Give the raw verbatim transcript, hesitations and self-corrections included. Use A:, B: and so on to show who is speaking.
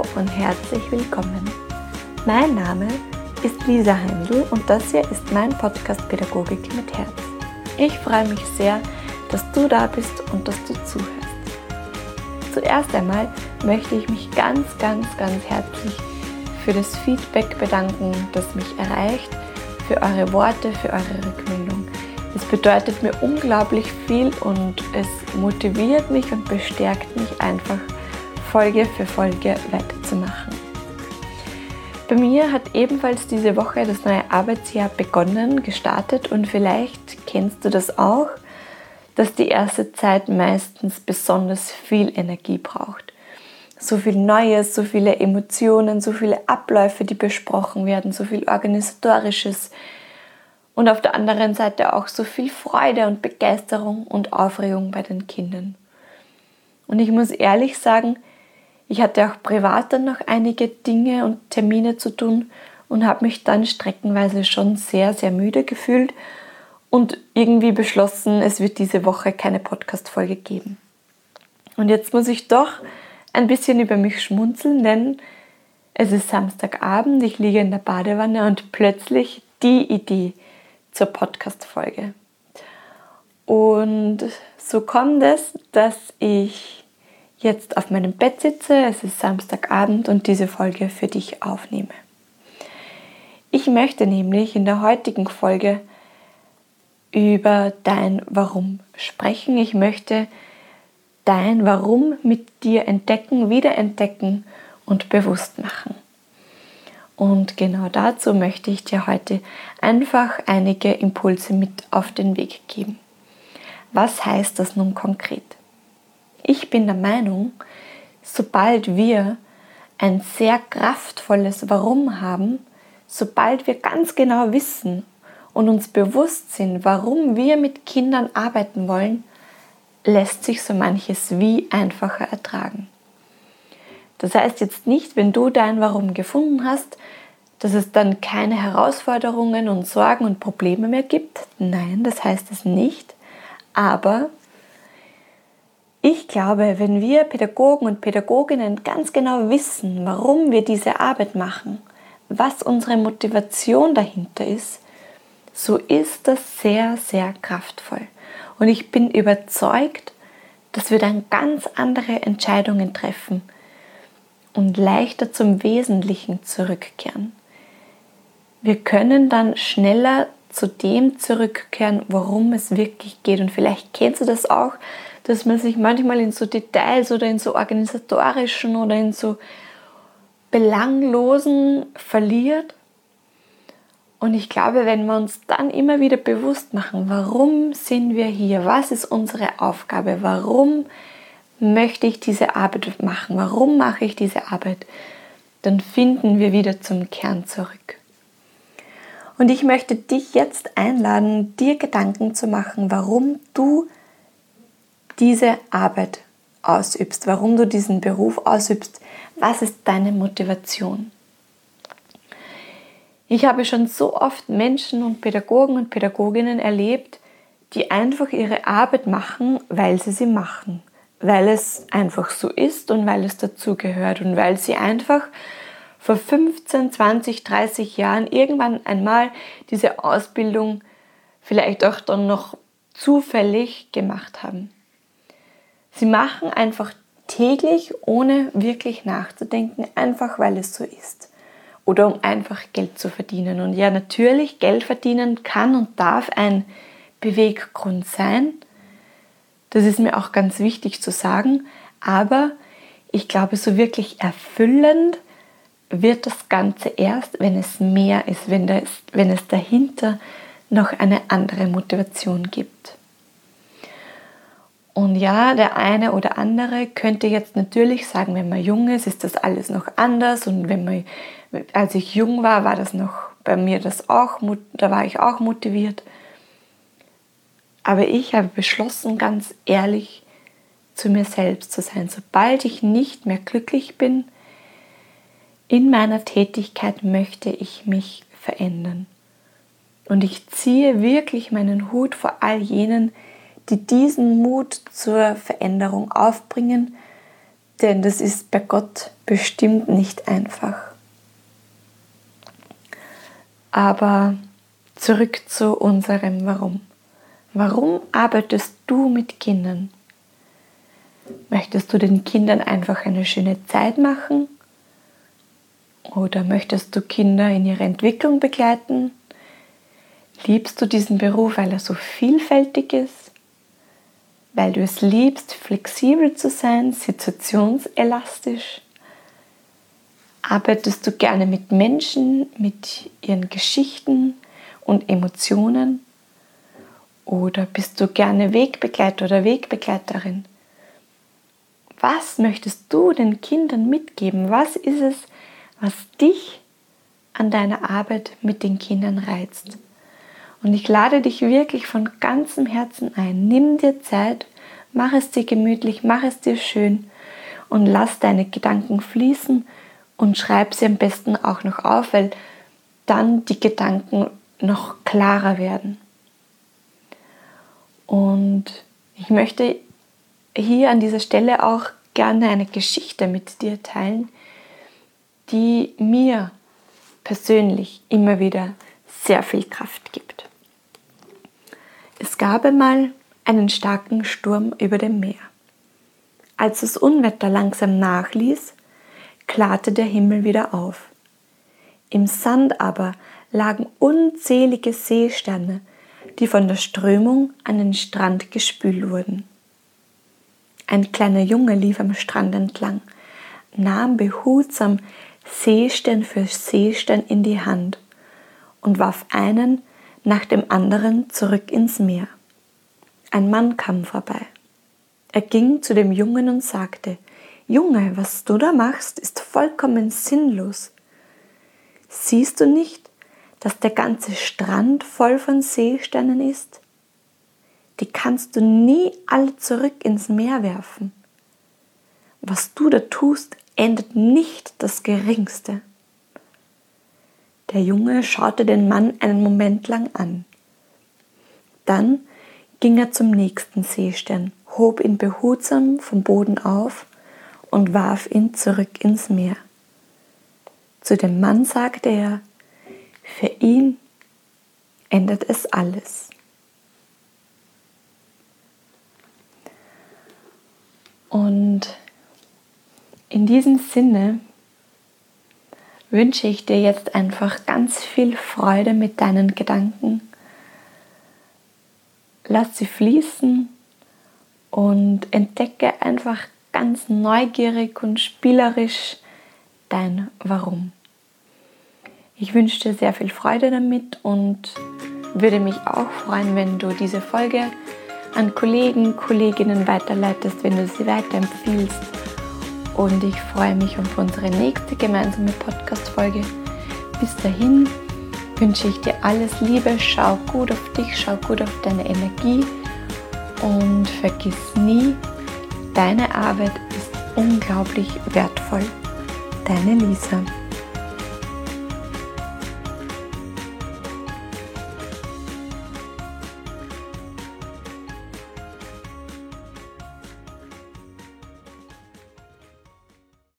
A: und herzlich willkommen. Mein Name ist Lisa Heindl und das hier ist mein Podcast Pädagogik mit Herz. Ich freue mich sehr, dass du da bist und dass du zuhörst. Zuerst einmal möchte ich mich ganz, ganz, ganz herzlich für das Feedback bedanken, das mich erreicht, für eure Worte, für eure Rückmeldung. Es bedeutet mir unglaublich viel und es motiviert mich und bestärkt mich einfach, Folge für Folge weiterzumachen. Bei mir hat ebenfalls diese Woche das neue Arbeitsjahr begonnen, gestartet und vielleicht kennst du das auch, dass die erste Zeit meistens besonders viel Energie braucht. So viel Neues, so viele Emotionen, so viele Abläufe, die besprochen werden, so viel Organisatorisches und auf der anderen Seite auch so viel Freude und Begeisterung und Aufregung bei den Kindern. Und ich muss ehrlich sagen, ich hatte auch privat dann noch einige Dinge und Termine zu tun und habe mich dann streckenweise schon sehr, sehr müde gefühlt und irgendwie beschlossen, es wird diese Woche keine Podcast-Folge geben. Und jetzt muss ich doch ein bisschen über mich schmunzeln, denn es ist Samstagabend, ich liege in der Badewanne und plötzlich die Idee zur Podcast-Folge. Und so kommt es, dass ich jetzt auf meinem Bett sitze, es ist Samstagabend und diese Folge für dich aufnehme. Ich möchte nämlich in der heutigen Folge über dein Warum sprechen. Ich möchte dein Warum mit dir entdecken, wiederentdecken und bewusst machen. Und genau dazu möchte ich dir heute einfach einige Impulse mit auf den Weg geben. Was heißt das nun konkret? Ich bin der Meinung, sobald wir ein sehr kraftvolles Warum haben, sobald wir ganz genau wissen und uns bewusst sind, warum wir mit Kindern arbeiten wollen, lässt sich so manches Wie einfacher ertragen. Das heißt jetzt nicht, wenn du dein Warum gefunden hast, dass es dann keine Herausforderungen und Sorgen und Probleme mehr gibt. Nein, das heißt es nicht. Aber ich glaube, wenn wir Pädagogen und Pädagoginnen ganz genau wissen, warum wir diese Arbeit machen, was unsere Motivation dahinter ist, so ist das sehr, sehr kraftvoll. Und ich bin überzeugt, dass wir dann ganz andere Entscheidungen treffen und leichter zum Wesentlichen zurückkehren. Wir können dann schneller zu dem zurückkehren, worum es wirklich geht. Und vielleicht kennst du das auch, dass man sich manchmal in so Details oder in so organisatorischen oder in so belanglosen verliert. Und ich glaube, wenn wir uns dann immer wieder bewusst machen, warum sind wir hier, was ist unsere Aufgabe, warum möchte ich diese Arbeit machen, warum mache ich diese Arbeit, dann finden wir wieder zum Kern zurück. Und ich möchte dich jetzt einladen, dir Gedanken zu machen, warum du diese Arbeit ausübst, warum du diesen Beruf ausübst, was ist deine Motivation? Ich habe schon so oft Menschen und Pädagogen und Pädagoginnen erlebt, die einfach ihre Arbeit machen, weil sie sie machen, weil es einfach so ist und weil es dazugehört und weil sie einfach vor fünfzehn, zwanzig, dreißig Jahren irgendwann einmal diese Ausbildung vielleicht auch dann noch zufällig gemacht haben. Sie machen einfach täglich, ohne wirklich nachzudenken, einfach weil es so ist. Oder um einfach Geld zu verdienen. Und ja, natürlich, Geld verdienen kann und darf ein Beweggrund sein. Das ist mir auch ganz wichtig zu sagen. Aber ich glaube, so wirklich erfüllend wird das Ganze erst, wenn es mehr ist, wenn, das, wenn es dahinter noch eine andere Motivation gibt. Und ja, der eine oder andere könnte jetzt natürlich sagen, wenn man jung ist, ist das alles noch anders. Und wenn man, als ich jung war, war das noch bei mir das auch, da war ich auch motiviert. Aber ich habe beschlossen, ganz ehrlich zu mir selbst zu sein. Sobald ich nicht mehr glücklich bin in meiner Tätigkeit, möchte ich mich verändern. Und ich ziehe wirklich meinen Hut vor all jenen, die diesen Mut zur Veränderung aufbringen, denn das ist bei Gott bestimmt nicht einfach. Aber zurück zu unserem Warum. Warum arbeitest du mit Kindern? Möchtest du den Kindern einfach eine schöne Zeit machen? Oder möchtest du Kinder in ihrer Entwicklung begleiten? Liebst du diesen Beruf, weil er so vielfältig ist? Weil du es liebst, flexibel zu sein, situationselastisch? Arbeitest du gerne mit Menschen, mit ihren Geschichten und Emotionen? Oder bist du gerne Wegbegleiter oder Wegbegleiterin? Was möchtest du den Kindern mitgeben? Was ist es, was dich an deiner Arbeit mit den Kindern reizt? Und ich lade dich wirklich von ganzem Herzen ein. Nimm dir Zeit, mach es dir gemütlich, mach es dir schön und lass deine Gedanken fließen und schreib sie am besten auch noch auf, weil dann die Gedanken noch klarer werden. Und ich möchte hier an dieser Stelle auch gerne eine Geschichte mit dir teilen, die mir persönlich immer wieder sehr viel Kraft gibt. Es gab einmal einen starken Sturm über dem Meer. Als das Unwetter langsam nachließ, klarte der Himmel wieder auf. Im Sand aber lagen unzählige Seesterne, die von der Strömung an den Strand gespült wurden. Ein kleiner Junge lief am Strand entlang, nahm behutsam Seestern für Seestern in die Hand und warf einen nach dem anderen zurück ins Meer. Ein Mann kam vorbei. Er ging zu dem Jungen und sagte: »Junge, was du da machst, ist vollkommen sinnlos. Siehst du nicht, dass der ganze Strand voll von Seesternen ist? Die kannst du nie alle zurück ins Meer werfen. Was du da tust, ändert nicht das Geringste.« Der Junge schaute den Mann einen Moment lang an. Dann ging er zum nächsten Seestern, hob ihn behutsam vom Boden auf und warf ihn zurück ins Meer. Zu dem Mann sagte er: »Für ihn ändert es alles.« Und in diesem Sinne wünsche ich dir jetzt einfach ganz viel Freude mit deinen Gedanken. Lass sie fließen und entdecke einfach ganz neugierig und spielerisch dein Warum. Ich wünsche dir sehr viel Freude damit und würde mich auch freuen, wenn du diese Folge an Kollegen, Kolleginnen weiterleitest, wenn du sie weiterempfiehlst. Und ich freue mich auf unsere nächste gemeinsame Podcast-Folge. Bis dahin wünsche ich dir alles Liebe, schau gut auf dich, schau gut auf deine Energie und vergiss nie, deine Arbeit ist unglaublich wertvoll. Deine Lisa.